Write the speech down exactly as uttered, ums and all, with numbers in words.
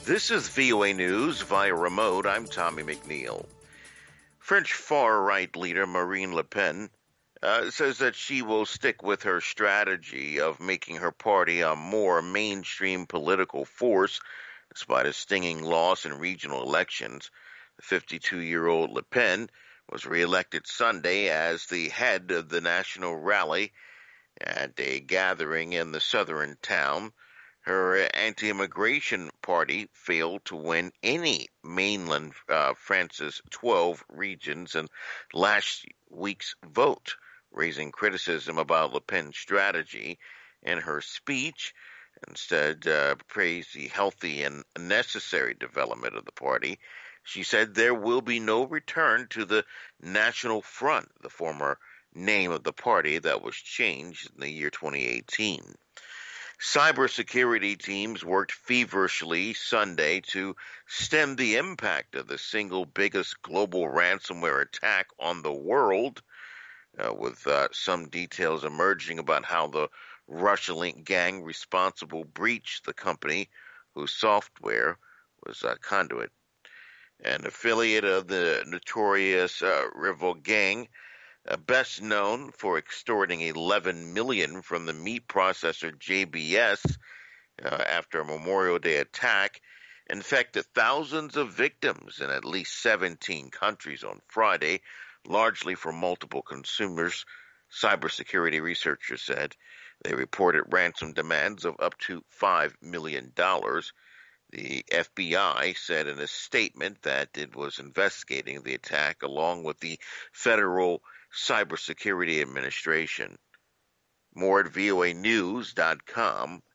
This is V O A News via remote. I'm Tommy McNeil. French far-right leader Marine Le Pen uh, says that she will stick with her strategy of making her party a more mainstream political force despite a stinging loss in regional elections. The fifty-two-year-old Le Pen was reelected Sunday as the head of the National Rally at a gathering in the southern town. Her anti-immigration party failed to win any mainland uh, France's twelve regions in last week's vote, raising criticism about Le Pen's strategy. In her speech, instead uh, praised the healthy and necessary development of the party. She said there will be no return to the National Front, the former name of the party that was changed in the year twenty eighteen. Cybersecurity teams worked feverishly Sunday to stem the impact of the single biggest global ransomware attack on the world, uh, with uh, some details emerging about how the Russia-linked gang responsible breached the company whose software was uh, Conduit. An affiliate of the notorious uh, Rival Gang, Uh, best known for extorting eleven million dollars from the meat processor J B S uh, after a Memorial Day attack, infected thousands of victims in at least seventeen countries on Friday, largely from multiple consumers, cybersecurity researchers said. They reported ransom demands of up to five million dollars. The F B I said in a statement that it was investigating the attack along with the Federal Cybersecurity Administration. More at V O A news dot com.